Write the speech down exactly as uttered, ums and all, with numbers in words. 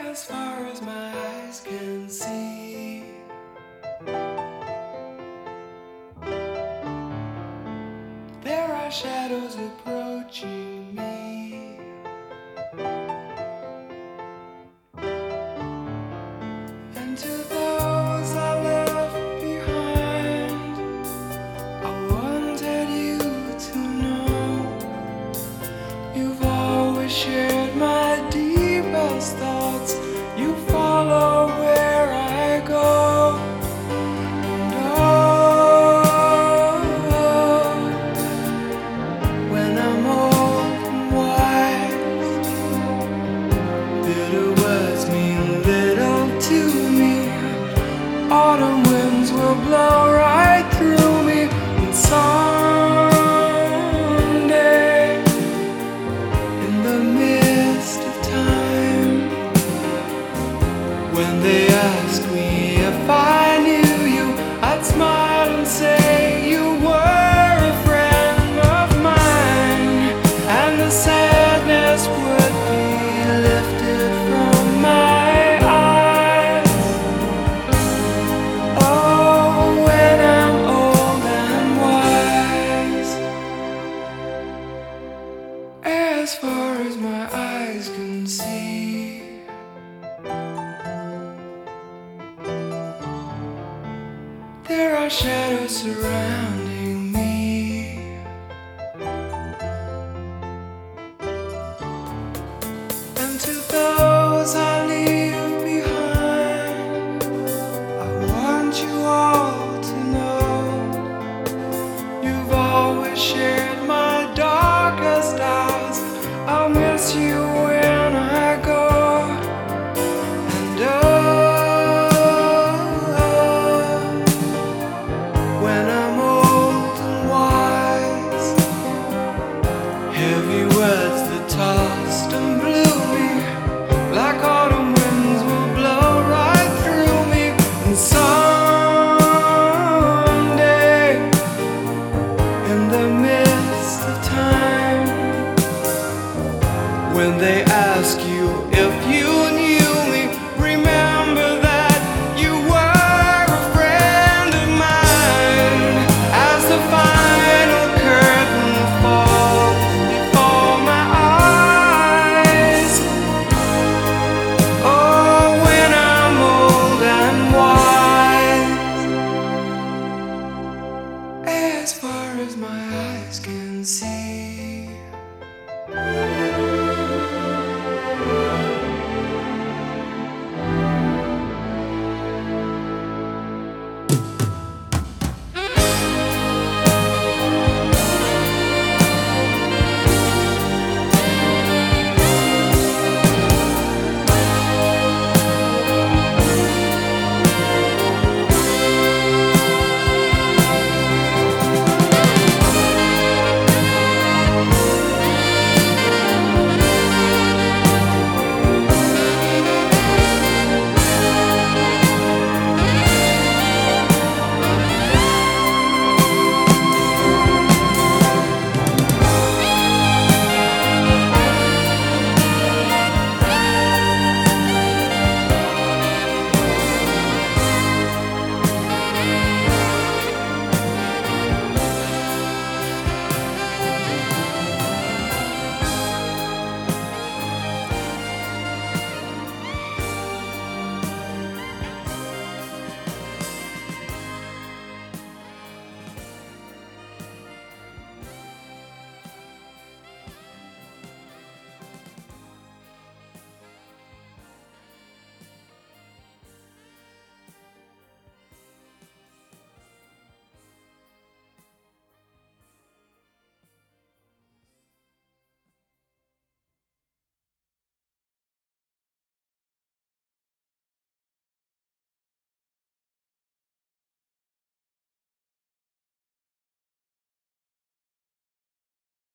as far as my eyes can see. There are shadows approaching me. And to those I left behind, I wanted you to know you've always shared my deepest thoughts. You follow where I go. And oh, when I'm old and wise, bitter words mean little to me. Autumn winds will blow right through me. And someday, in the midst of time, when they ask me if I knew you, I'd smile and say you were a friend of mine, and the sadness would be lifted from my eyes. Oh, when I'm old and wise, as far as my eyes can see. There are shadows surrounding